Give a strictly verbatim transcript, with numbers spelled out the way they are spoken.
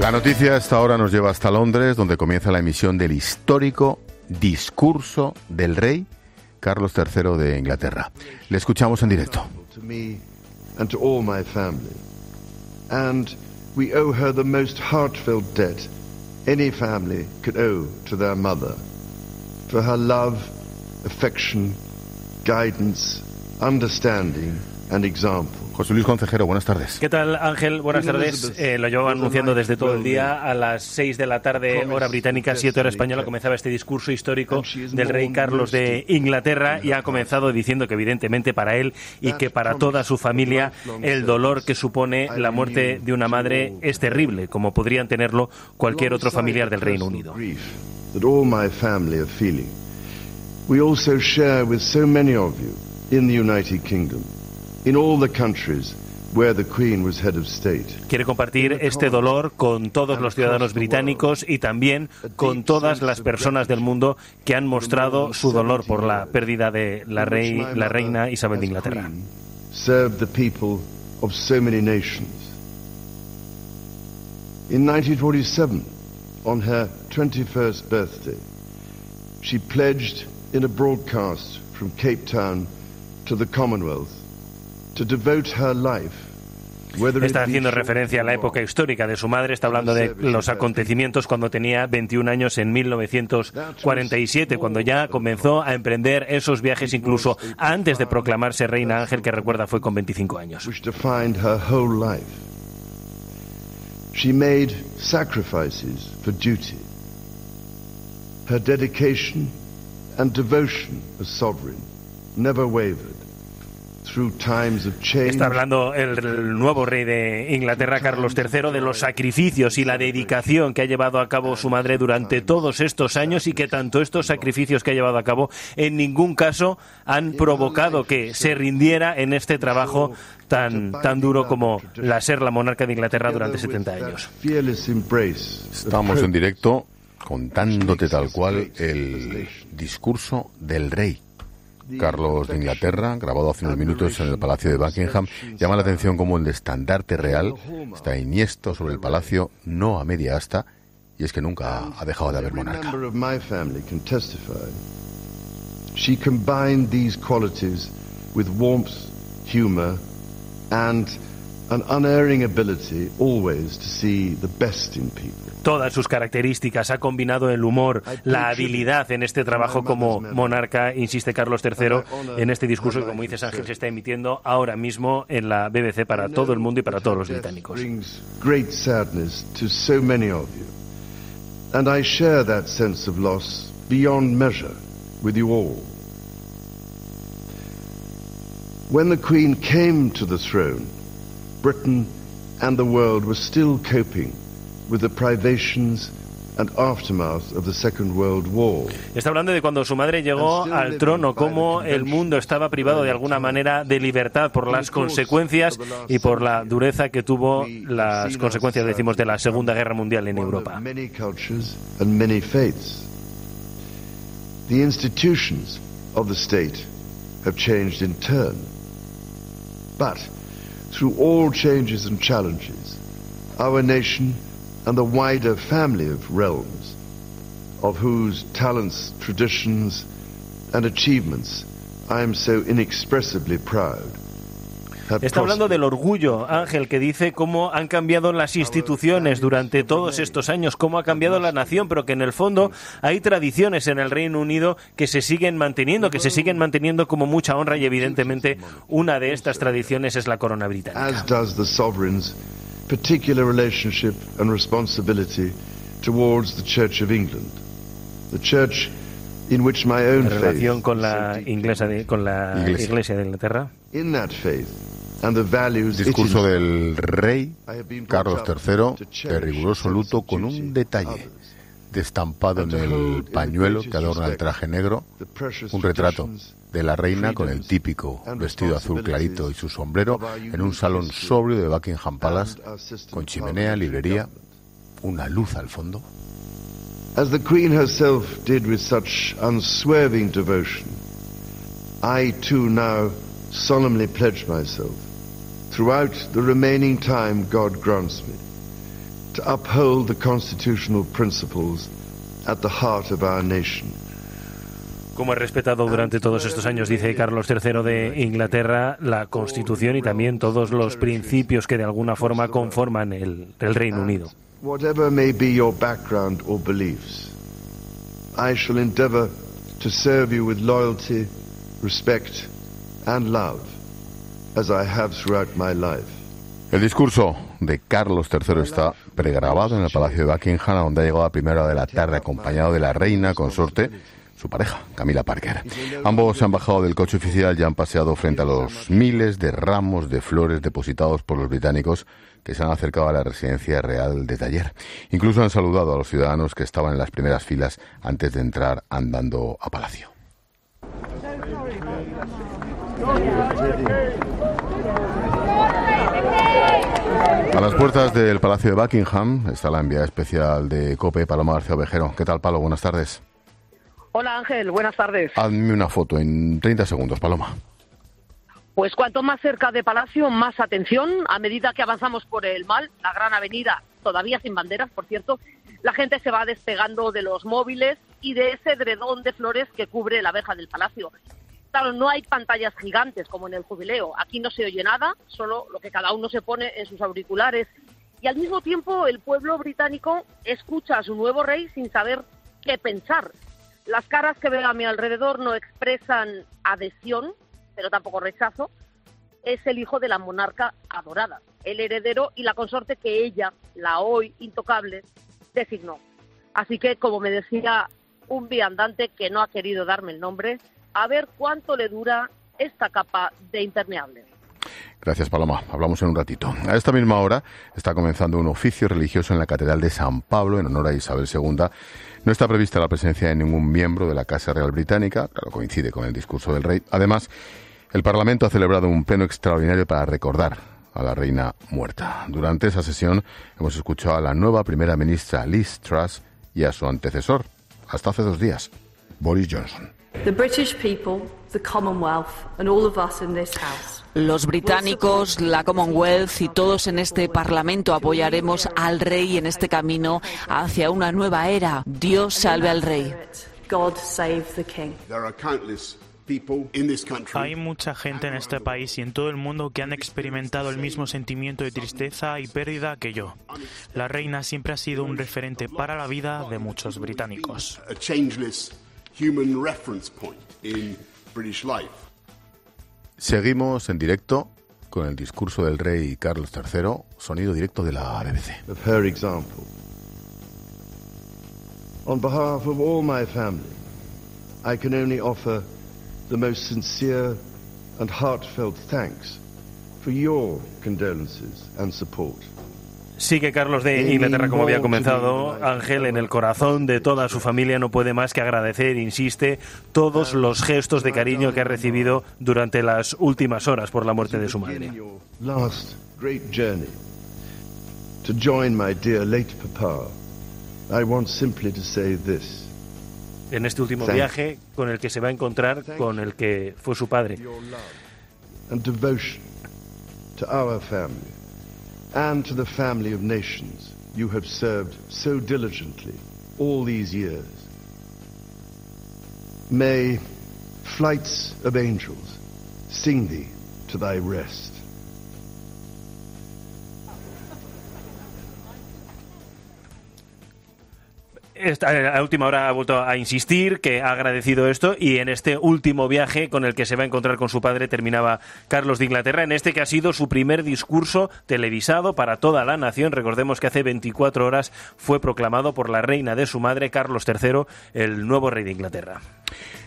La noticia a esta hora nos lleva hasta Londres, donde comienza la emisión del histórico discurso del rey Carlos tercero de Inglaterra. Le escuchamos en directo. And to all my family. And we owe her the most heartfelt debt any family could owe to their mother, for her love, affection, guidance, understanding and example. José Luis Concejero, buenas tardes. ¿Qué tal, Ángel? Buenas tardes. Eh, lo llevo anunciando desde todo el día. A las seis de la tarde, hora británica, siete hora española, comenzaba este discurso histórico del rey Carlos de Inglaterra y ha comenzado diciendo que evidentemente para él y que para toda su familia el dolor que supone la muerte de una madre es terrible, como podrían tenerlo cualquier otro familiar del Reino Unido. We also share with so many of you in the United Kingdom, in all the countries where the Queen was head of state. Quiere compartir este dolor con todos los ciudadanos británicos y también con todas las personas del mundo que han mostrado su dolor por la pérdida de la, rey, la reina Isabel de Inglaterra. Served the people of so many nations. In nineteen forty-seven, on her twenty-first birthday, she pledged in a broadcast from Cape Town to the Commonwealth to devote her life. Está haciendo referencia a la época histórica de su madre, está hablando de los acontecimientos cuando tenía veintiún años en mil novecientos cuarenta y siete, cuando ya comenzó a emprender esos viajes incluso antes de proclamarse reina. Ángel, que recuerda, fue con veinticinco años. She made sacrifices for duty. Her dedication and devotion as sovereign never wavered. Está hablando el, el nuevo rey de Inglaterra, Carlos tercero, de los sacrificios y la dedicación que ha llevado a cabo su madre durante todos estos años y que tanto estos sacrificios que ha llevado a cabo en ningún caso han provocado que se rindiera en este trabajo tan, tan duro como la ser la monarca de Inglaterra durante setenta años. Estamos en directo contándote tal cual el discurso del rey Carlos de Inglaterra, grabado hace unos minutos en el Palacio de Buckingham. Llama la atención cómo el estandarte real está enhiesto sobre el palacio, no a media asta, y es que nunca ha dejado de haber monarca. She combined these qualities with warmth, humor, and an unerring ability always to see the best in people. Todas sus características, ha combinado el humor, la habilidad en este trabajo como monarca, insiste Carlos tercero en este discurso que, como dices, Ángel, se está emitiendo ahora mismo en la B B C para todo el mundo y para todos los británicos. Great sadness to so many of you, and I share that sense of loss beyond measure with you all. When the Queen came to the throne, Britain and the world were still coping with the privations and aftermath of the Second World War. Está hablando de cuando su madre llegó al trono, cómo el mundo estaba privado de alguna manera de libertad por las consecuencias y por la dureza que tuvo las consecuencias, decimos, de la Segunda Guerra Mundial en Europa. Many cultures and many faiths. The institutions of the state have changed in turn. But through all changes and challenges, our nation and the wider family of realms, of whose talents, traditions, and achievements I am so inexpressibly proud. Está hablando del orgullo, Ángel, que dice cómo han cambiado las instituciones durante todos estos años, cómo ha cambiado la nación, pero que en el fondo hay tradiciones en el Reino Unido que se siguen manteniendo, que se siguen manteniendo como mucha honra, y evidentemente una de estas tradiciones es la corona británica. As does the sovereign's particular relationship and responsibility towards the Church of England, the church in which my own faith, relación con la inglesa de, con la Iglesia. Iglesia de Inglaterra. In that faith and the values. Discurso del rey Carlos tercero de riguroso luto, con un detalle destampado en el pañuelo que adorna el traje negro, un retrato de la reina con el típico vestido azul clarito y su sombrero en un salón sobrio de Buckingham Palace, con chimenea, librería, una luz al fondo. As the Queen herself did with such unswerving devotion, I too now solemnly pledge myself, throughout the remaining time God grants me, to uphold the constitutional principles at the heart of our nation. Como he respetado durante todos estos años, dice Carlos tercero de Inglaterra, la Constitución y también todos los principios que de alguna forma conforman el, el Reino Unido. Whatever may be your background or beliefs, I shall endeavor to serve you with loyalty, respect and love, as I have throughout my life. El discurso de Carlos tercero está pregrabado en el Palacio de Buckingham, donde ha llegado a primera hora de la tarde acompañado de la reina consorte, su pareja, Camilla Parker. Ambos se han bajado del coche oficial y han paseado frente a los miles de ramos de flores depositados por los británicos que se han acercado a la residencia real desde ayer. Incluso han saludado a los ciudadanos que estaban en las primeras filas antes de entrar andando a palacio. A las puertas del Palacio de Buckingham está la enviada especial de COPE, Paloma García Ovejero. ¿Qué tal, Palo? Buenas tardes. Hola, Ángel. Buenas tardes. Hazme una foto en treinta segundos, Paloma. Pues cuanto más cerca de Palacio, más atención. A medida que avanzamos por el Mall, la gran avenida, todavía sin banderas, por cierto, la gente se va despegando de los móviles y de ese edredón de flores que cubre la verja del Palacio. Claro, no hay pantallas gigantes como en el Jubileo. Aquí no se oye nada, solo lo que cada uno se pone en sus auriculares. Y al mismo tiempo, el pueblo británico escucha a su nuevo rey sin saber qué pensar. Las caras que veo a mi alrededor no expresan adhesión, pero tampoco rechazo. Es el hijo de la monarca adorada, el heredero y la consorte que ella, la hoy intocable, designó. Así que, como me decía un viandante que no ha querido darme el nombre, a ver cuánto le dura esta capa de impermeable. Gracias, Paloma. Hablamos en un ratito. A esta misma hora está comenzando un oficio religioso en la Catedral de San Pablo en honor a Isabel segunda. No está prevista la presencia de ningún miembro de la Casa Real Británica, claro, coincide con el discurso del rey. Además, el Parlamento ha celebrado un pleno extraordinario para recordar a la reina muerta. Durante esa sesión hemos escuchado a la nueva primera ministra Liz Truss y a su antecesor, hasta hace dos días, Boris Johnson. The British people, the Commonwealth and all of us in this house. Los británicos, la Commonwealth y todos en este Parlamento apoyaremos al rey en este camino hacia una nueva era. Dios salve al rey. God save the king. Hay mucha gente en este país y en todo el mundo que han experimentado el mismo sentimiento de tristeza y pérdida que yo. La reina siempre ha sido un referente para la vida de muchos británicos. Seguimos en directo con el discurso del rey Carlos tercero, sonido directo de la B B C. Of her example. On behalf of all my family, I can only offer the most sincere and heartfelt thanks for your condolences and support. Sigue Carlos de Inglaterra, como había comenzado, Ángel, en el corazón de toda su familia no puede más que agradecer, insiste, todos los gestos de cariño que ha recibido durante las últimas horas por la muerte de su madre. Last great journey to join my dear late papa. I want simply to say this. En este último viaje con el que se va a encontrar con el que fue su padre. And devotion to our family. And to the family of nations you have served so diligently all these years. May flights of angels sing thee to thy rest. Esta, a última hora ha vuelto a insistir que ha agradecido esto y en este último viaje con el que se va a encontrar con su padre terminaba Carlos de Inglaterra, en este que ha sido su primer discurso televisado para toda la nación. Recordemos que hace veinticuatro horas fue proclamado por la reina de su madre, Carlos tercero, el nuevo rey de Inglaterra.